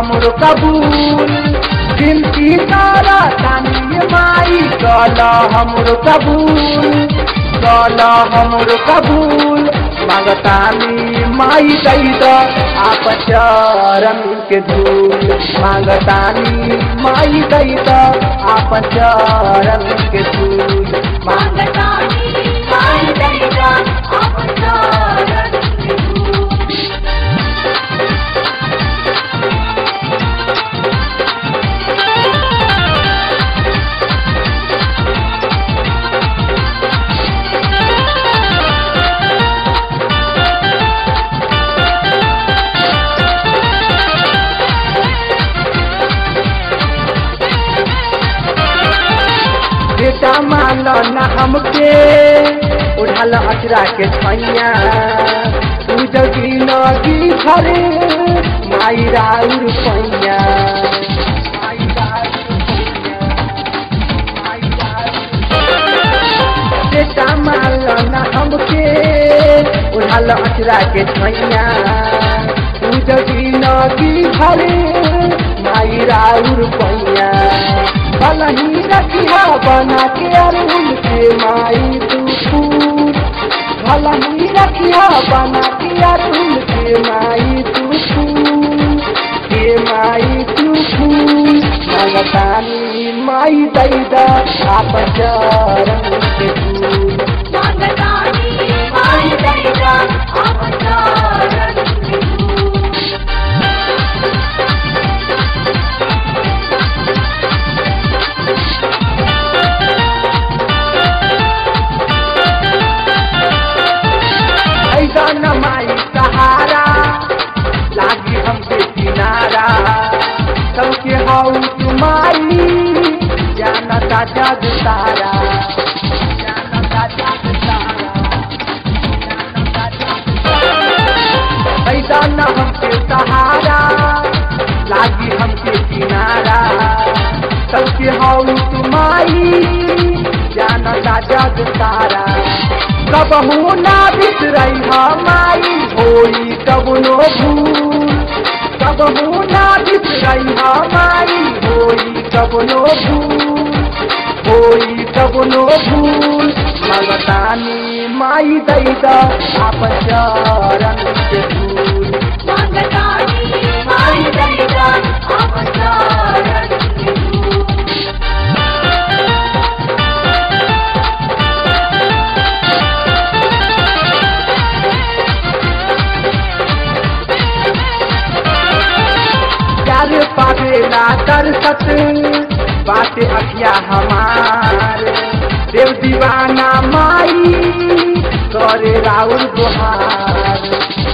हमरो कबूल जिनकी तारा तानी माई कला हमरो कबूल मांगतानी माई दैद आप चरण के धूल मांगतानी माई दैद आप चरण के धूल मांगतानी माई दैद आप चरण के धूल। बेटा मान न हमके उड़ाल अचरा के छैया तू जगी नगी घरे माई राउर पैया बेटा मान न हमके उड़ाल अचरा के छैया तू जगी नगी घरे माई राउर पैया भलही रखिया बना के अरुण के माई तू फूल भलही रखिया बना के अरुण के माई तू फूल मांगतानी माई दैद आप चरण के धूल मांगतानी माई दैद आप चरण के धूल। न माई सहारा लागी हमके किनारा सबके हाउ तुम्हारी जानता जग तारा ऐसा न हमके सहारा लागी हमके किनारा सबके हाउ तुम्हारी जानता जग तारा कबहू ना बिसरई माई होई कबनो भूल कबहू ना बिसरई माई होई कबनो भूल मांगतानी माई दैद आप चरण के धूल मांगतानी माई दैद आप चरण के धूल। पावेला तरसत बाटे अखिया हमार देव दीवाना माई करे राउर गुहार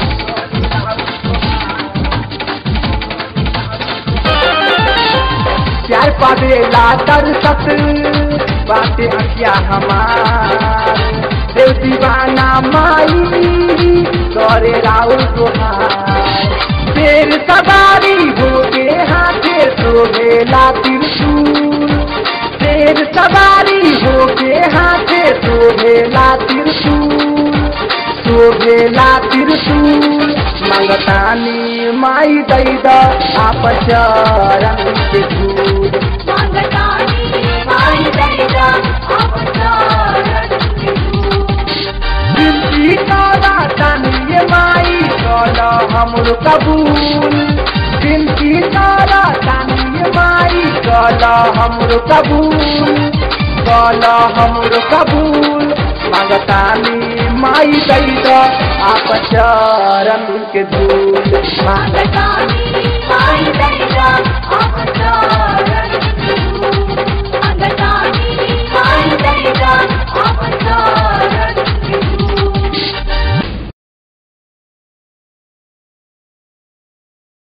प्यार पावेला तरसत बाटे अखिया हमार देव दीवाना माई करे राउर गुहार शेर सवारी होके हाथे शोभेला त्रिशूल शेर सवारी होके हाथे शोभेला त्रिशूल मांगतानी माई दैद आप चरण के धूल मांगतानी माई दैद आप चरण के धूल। जिनकी तारा तानी माई कला हमरो कबूल जिनकी तारा तानी माई कला हमरो कबूल मांगतानी माई दैद आप चरण के धूल